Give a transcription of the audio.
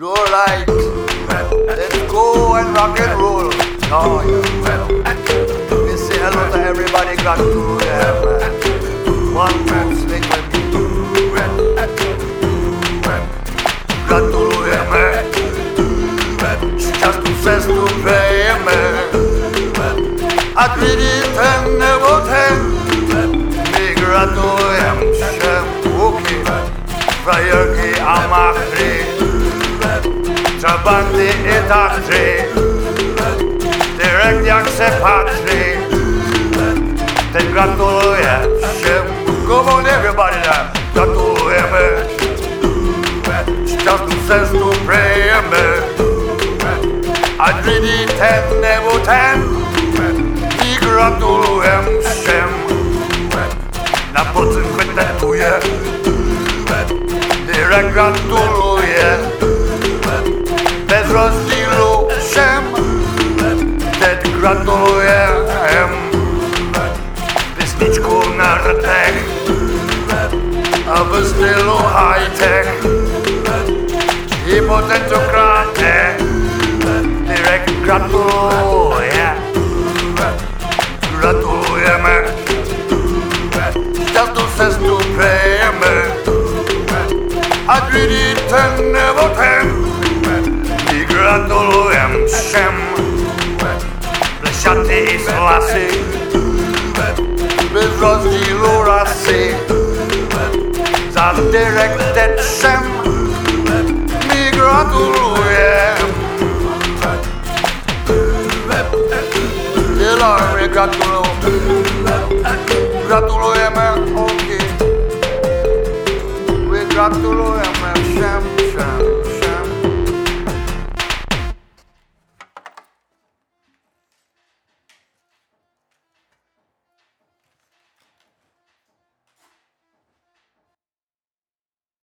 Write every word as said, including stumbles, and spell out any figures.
Low light, let's go and rock and roll. Oh, yeah. We say hello to everybody, got to them, man. One, two, swing with me. Got to them, man. Just two cents to pay, man. I did it and never ten. Me gratulujem všem, okay. Frajerky a machry, trabanty i tatry, Tyrek jak se patří, teď gratuluje všem. Come on everybody now, gratulujeme, šťastnou cestu přejeme, ať lidi ten nebo ten, my gratulujem všem. Na podzim kvetuje, Tyrek gratuluje, bez rozdílu všem, teď gratulujem. Písničku na rtech a v stylu high-tech, i po tentokrát ne, Tyrek gratuluje, gratulujeme, šťastnou cestu přejeme, ať lidi ten nebo ten, my gratulujem všem. Plešatý i s vlasy, bez rozdílu rasy, za Tyrek teď všem, my gratulujem. Děláme, gratulujeme, gratulujeme, ok. My gratulujeme všem, všem.